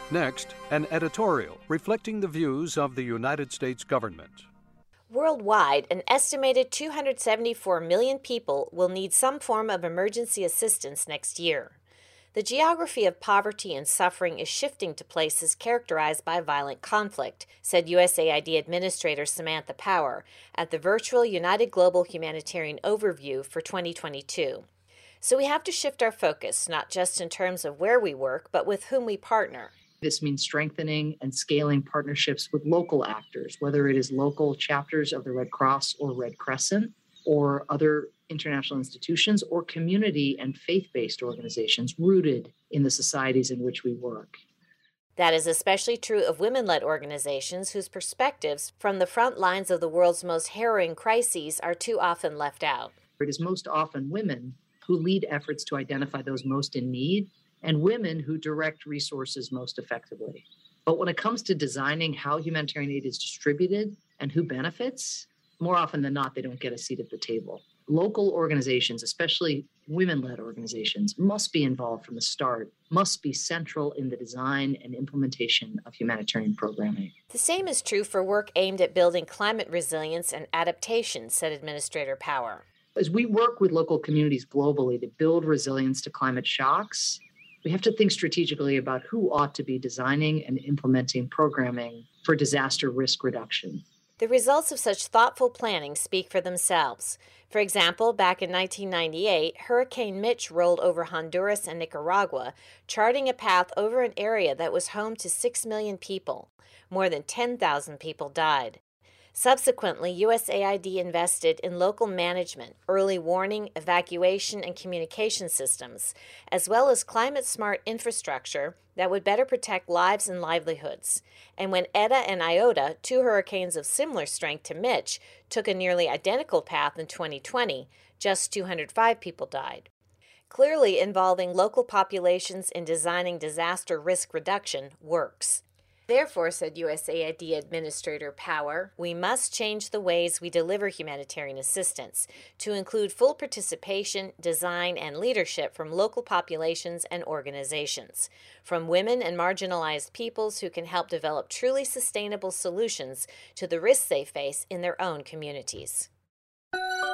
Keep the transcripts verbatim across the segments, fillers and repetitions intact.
Next, an editorial reflecting the views of the United States government. Worldwide, an estimated two hundred seventy-four million people will need some form of emergency assistance next year. The geography of poverty and suffering is shifting to places characterized by violent conflict, said U S A I D Administrator Samantha Power at the virtual United Global Humanitarian Overview for twenty twenty-two. So we have to shift our focus, not just in terms of where we work, but with whom we partner. This means strengthening and scaling partnerships with local actors, whether it is local chapters of the Red Cross or Red Crescent, or other international institutions, or community and faith-based organizations rooted in the societies in which we work. That is especially true of women-led organizations whose perspectives from the front lines of the world's most harrowing crises are too often left out. It is most often women who lead efforts to identify those most in need, and women who direct resources most effectively. But when it comes to designing how humanitarian aid is distributed and who benefits, more often than not, they don't get a seat at the table. Local organizations, especially women-led organizations, must be involved from the start, must be central in the design and implementation of humanitarian programming. The same is true for work aimed at building climate resilience and adaptation, said Administrator Power. As we work with local communities globally to build resilience to climate shocks, we have to think strategically about who ought to be designing and implementing programming for disaster risk reduction. The results of such thoughtful planning speak for themselves. For example, back in nineteen ninety-eight, Hurricane Mitch rolled over Honduras and Nicaragua, charting a path over an area that was home to six million people. More than ten thousand people died. Subsequently, U S A I D invested in local management, early warning, evacuation, and communication systems, as well as climate-smart infrastructure that would better protect lives and livelihoods. And when Eta and Iota, two hurricanes of similar strength to Mitch, took a nearly identical path in twenty twenty, just two hundred five people died. Clearly, involving local populations in designing disaster risk reduction works. Therefore, said U S A I D Administrator Power, we must change the ways we deliver humanitarian assistance to include full participation, design, and leadership from local populations and organizations, from women and marginalized peoples who can help develop truly sustainable solutions to the risks they face in their own communities.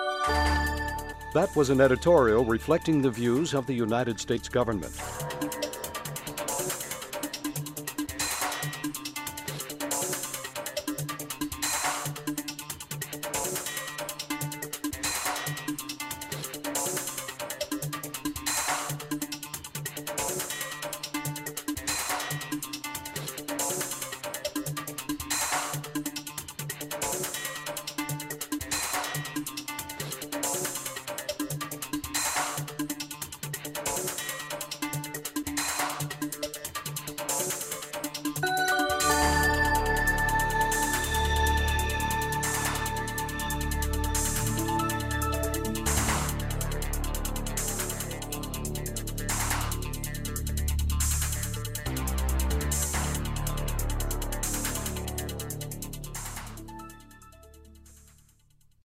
That was an editorial reflecting the views of the United States government.